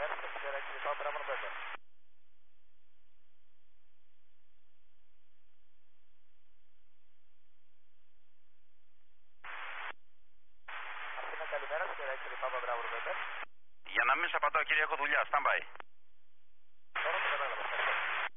καλημέρα στο 06 Papa Bravo November. Αθήνα, καλημέρα στο 06 Papa Bravo November. Για να μην σε απαντάω κύριε, έχω δουλειά, stand-by. Τώρα το κατάλαβα, ευχαριστώ.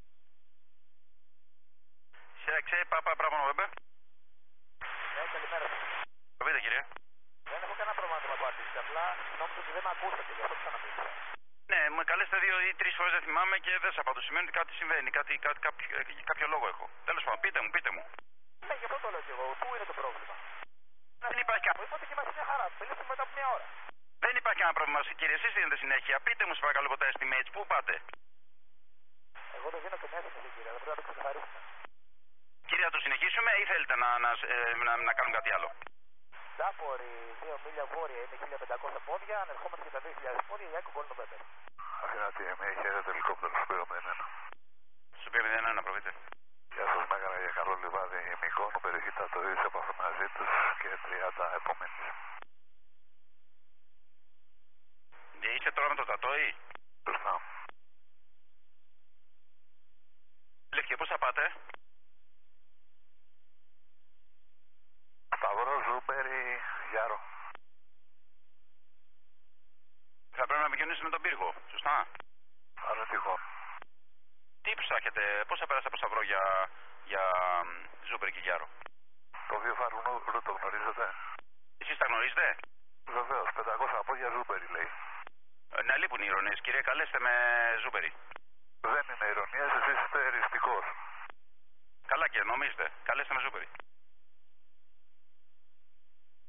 Sierra X Papa Bravo November. Ναι, καλημέρα σας. Το πείτε κύριε. Δεν έχω κανένα πρόβλημα να το απαντήσετε, απλά νόμιζα ότι δεν με ακούσατε, γι' αυτό ξαναμίλησα. Ναι, με καλέσετε 2 ή 3 φορές, δεν θυμάμαι και δεν σας απαντώ. Σημαίνει ότι κάτι συμβαίνει, κάποιο λόγο έχω. Τέλος πάντων, πείτε μου. Ναι, γι' αυτό το λέω και εγώ. Πού είναι το πρόβλημα? Δεν υπάρχει Μου είπατε και είμαστε μια χαρά. Μιλήσουμε μετά από μια ώρα. Δεν υπάρχει κανένα πρόβλημα, κύριε. Εσείς δίνετε συνέχεια. Πείτε μου, σας παρακαλώ, τα estimates. Πού πάτε? Εγώ δεν δίνω καμία συνέχεια, κύριε. Δεν πρέπει να το ξεκαθαρίσουμε. Κύριε, θα το συνεχίσουμε ή θέλετε να κάνουμε κάτι άλλο? Ντάπορη, 2 μίλια βόρεια είναι 1500 πόδια. Ανερχόμαστε για τα 2000 πόδια. Για Echo Golden November. Αθήνα TMA, χαίρετε, ελικόπτερο στο πυρομένο. Στο πυρομένο να προβείτε. Γεια σας, Μέγαρα για καλό λιβάδι Μυκόνο, περιοχή Τατοή, σε επαφή μαζί τους και 30 επομένης. Είστε τώρα με το Τατόι? Σωστά. Και πώς θα πάτε? Σταυρό, Ζούμπερι, Γιάρο. Θα πρέπει να επικοινωνήσετε με τον πύργο, σωστά? Άρα τυχόν. Τι ψάχετε, πώς θα περάσετε από Σταυρό για Ζούμπερι και Γιάρο? Το δύο φαρουνού το γνωρίζετε? Εσείς τα γνωρίζετε? Βεβαίως, 500 πόδια Ζούμπερι λέει. Να λείπουν οι ηρωνίες, κύριε, καλέστε με Ζούμπερι. Δεν είναι ηρωνίες, εσείς είστε εριστικός. Καλά και νομίζετε, καλέστε με Ζούμπερι.